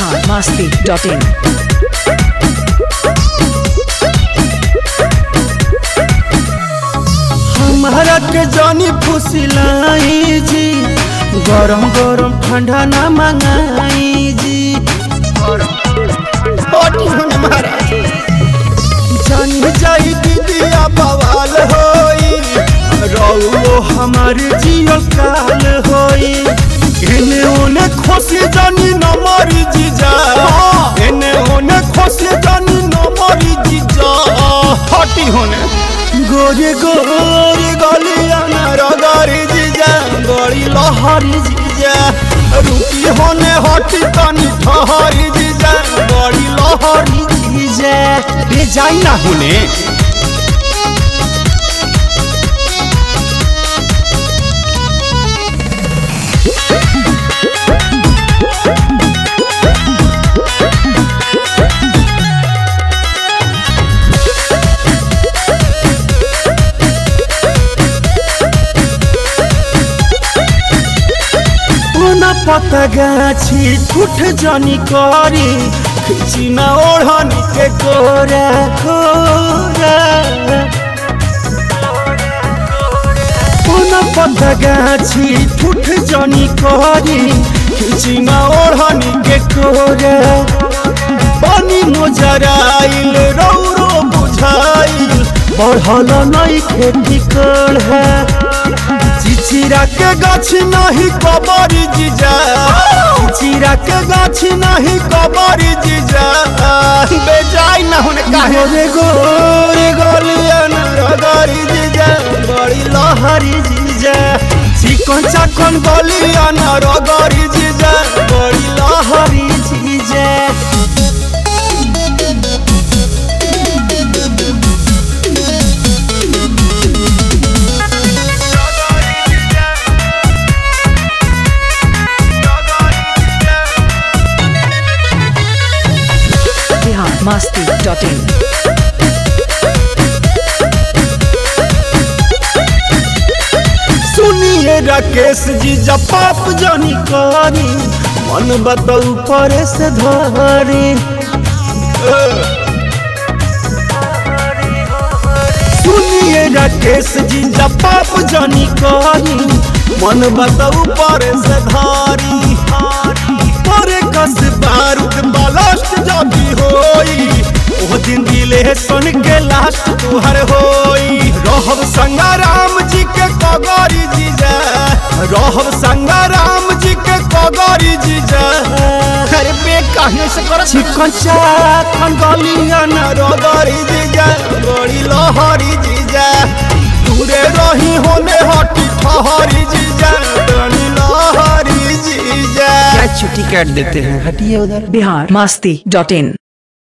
biharmasti.in हमारा के जानी फुसिलाई जी, गरम गरम ठंडा ना मंगाई जी। जानी जाई दीदिया बवाल होई, रउओ हमार जियल काल होई। एने ओने खोसी जानी न मरी जीजा, एने ओने खोसी जानी न मरी जीजा। हटी होने गोरे गोरे गलिया न रगरी जीजा, गड़ी लहरी जीजा। रुकी होने हटी तनी ठहरी जीजा, गड़ी लहरी जीजा। बे जाई ना होने पता गाछी ठूठ जानी करी, खिची ना ओढ़नी के कोरा कोरा। पता गाछी ठूठ जानी करी, खिची ना ओढ़नी के कोरा। पानी मोजराइल रौरो बुझाइल, बढ़ल नहीं खेती कर है। चिचिरा के गाछी नहीं कबरी जीजा, चिचिरा के गाछी नहीं कबरी जीजा। बेजाई ना होने काहे गोरे गोरे गलिया न रगरी जीजा, बड़ी लहरी जीजा। चिकन चाकन गलिया न रगरी जीजा, बड़ी लहरी जीजा। biharmasti.in सुनिए राकेश जी जब पाप जानी करी, मन बताऊ परे से धरी। सुनिए राकेश जी जब पाप जानी करी, मन बताऊ परे से धरी। परे कस बारूद बलास्ट जब होई, ओ दिन दिले सुन के लास्ट तुहर होई। रहब संग्राम जी के कगरी जीजा, रहब संग्राम जी के कगरी जीजा। अरे बे काहे से कर चिकन चाकन गलिया न रगरी जीजा, बड़ी लहरी जीजा। दूरे रही होने हटी ठहरी जीजा, बड़ी लहरी जीजा। क्या छुट्टी काट देते हैं, हटिए उधर। biharmasti.in